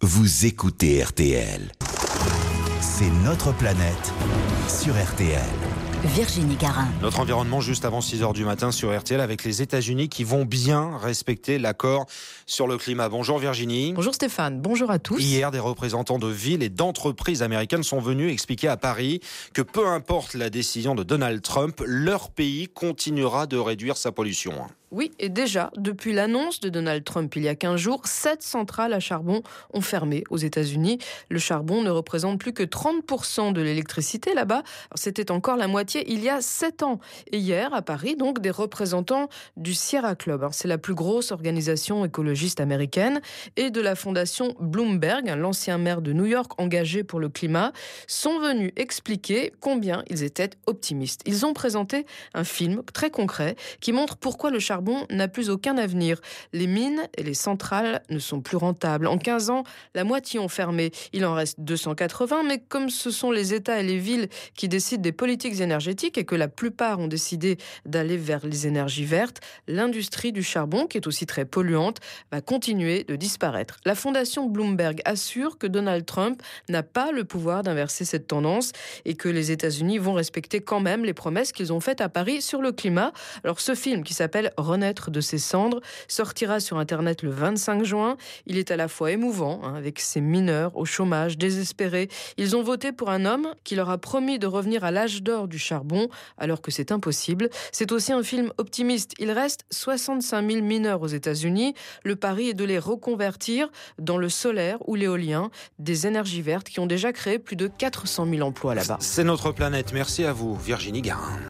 vous écoutez RTL. C'est notre planète sur RTL. Virginie Garin. Notre environnement juste avant 6h du matin sur RTL avec les États-Unis qui vont bien respecter l'accord sur le climat. Bonjour Virginie. Bonjour Stéphane, bonjour à tous. Hier, des représentants de villes et d'entreprises américaines sont venus expliquer à Paris que peu importe la décision de Donald Trump, leur pays continuera de réduire sa pollution. Oui, et déjà, depuis l'annonce de Donald Trump il y a 15 jours, 7 centrales à charbon ont fermé aux États-Unis. Le charbon ne représente plus que 30% de l'électricité là-bas. C'était encore la moitié il y a 7 ans. Et hier, à Paris, donc, des représentants du Sierra Club, c'est la plus grosse organisation écologiste américaine, et de la fondation Bloomberg, l'ancien maire de New York engagé pour le climat, sont venus expliquer combien ils étaient optimistes. Ils ont présenté un film très concret qui montre pourquoi le charbon n'a plus aucun avenir. Les mines et les centrales ne sont plus rentables. En 15 ans, la moitié ont fermé. Il en reste 280, mais comme ce sont les États et les villes qui décident des politiques énergétiques et que la plupart ont décidé d'aller vers les énergies vertes, l'industrie du charbon, qui est aussi très polluante, va continuer de disparaître. La fondation Bloomberg assure que Donald Trump n'a pas le pouvoir d'inverser cette tendance et que les États-Unis vont respecter quand même les promesses qu'ils ont faites à Paris sur le climat. Alors ce film qui s'appelle Renaître de ses cendres sortira sur Internet le 25 juin. Il est à la fois émouvant, avec ces mineurs au chômage, désespérés. Ils ont voté pour un homme qui leur a promis de revenir à l'âge d'or du charbon, alors que c'est impossible. C'est aussi un film optimiste. Il reste 65 000 mineurs aux États-Unis. Le pari est de les reconvertir dans le solaire ou l'éolien, des énergies vertes qui ont déjà créé plus de 400 000 emplois là-bas. C'est notre planète. Merci à vous, Virginie Garin.